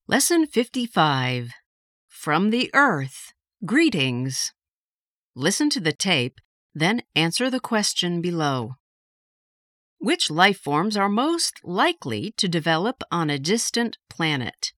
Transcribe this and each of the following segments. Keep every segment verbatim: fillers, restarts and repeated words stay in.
Lesson fifty-five. From the Earth. Greetings. Listen to the tape, then answer the question below. Which life forms are most likely to develop on a distant planet?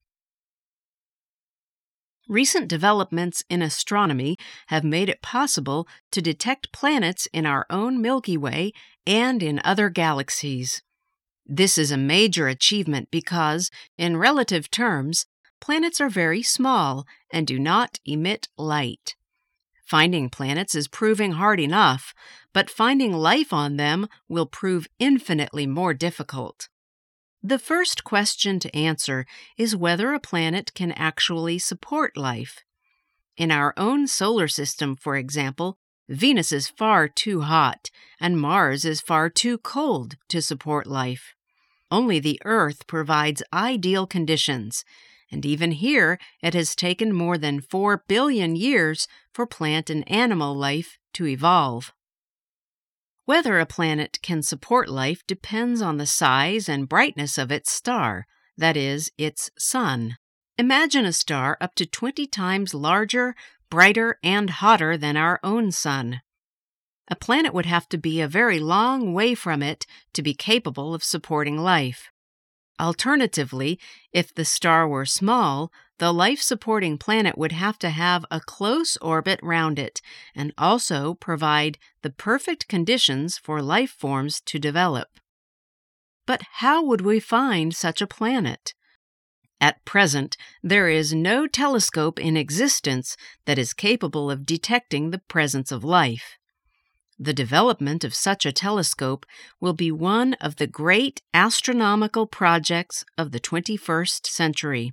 Recent developments in astronomy have made it possible to detect planets in our own Milky Way and in other galaxies. This is a major achievement because, in relative terms, planets are very small and do not emit light. Finding planets is proving hard enough, but finding life on them will prove infinitely more difficult. The first question to answer is whether a planet can actually support life. In our own solar system, for example, Venus is far too hot, and Mars is far too cold to support life. Only the Earth provides ideal conditions, and even here it has taken more than four billion years for plant and animal life to evolve. Whether a planet can support life depends on the size and brightness of its star, that is, its sun. Imagine a star up to twenty times larger, brighter, and hotter than our own sun. A planet would have to be a very long way from it to be capable of supporting life. Alternatively, if the star were small, the life-supporting planet would have to have a close orbit round it and also provide the perfect conditions for life forms to develop. But how would we find such a planet? At present, there is no telescope in existence that is capable of detecting the presence of life. The development of such a telescope will be one of the great astronomical projects of the twenty-first century.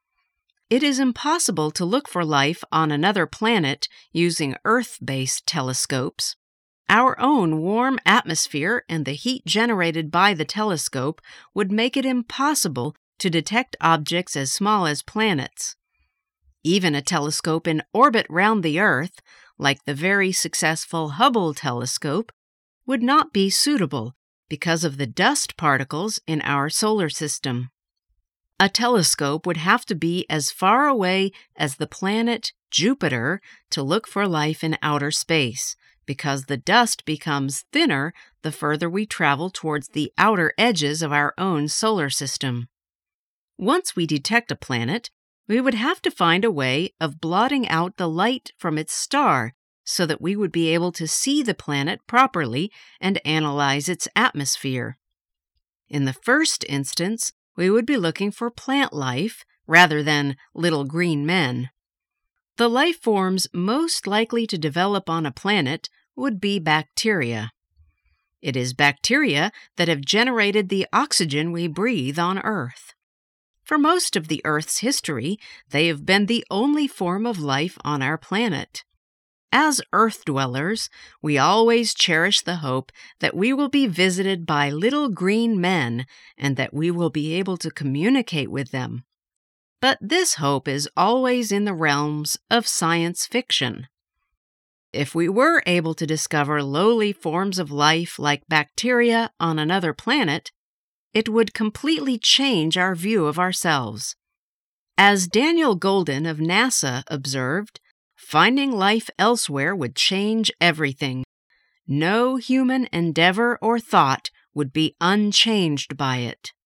It is impossible to look for life on another planet using Earth-based telescopes. Our own warm atmosphere and the heat generated by the telescope would make it impossible to detect objects as small as planets. Even a telescope in orbit round the Earth, like the very successful Hubble telescope, would not be suitable because of the dust particles in our solar system. A telescope would have to be as far away as the planet Jupiter to look for life in outer space, because the dust becomes thinner the further we travel towards the outer edges of our own solar system. Once we detect a planet, we would have to find a way of blotting out the light from its star so that we would be able to see the planet properly and analyze its atmosphere. In the first instance, we would be looking for plant life rather than little green men. The life forms most likely to develop on a planet would be bacteria. It is bacteria that have generated the oxygen we breathe on Earth. For most of the Earth's history, they have been the only form of life on our planet. As Earth dwellers, we always cherish the hope that we will be visited by little green men and that we will be able to communicate with them. But this hope is always in the realms of science fiction. If we were able to discover lowly forms of life like bacteria on another planet, it would completely change our view of ourselves. As Daniel Goldin of NASA observed, finding life elsewhere would change everything. No human endeavor or thought would be unchanged by it.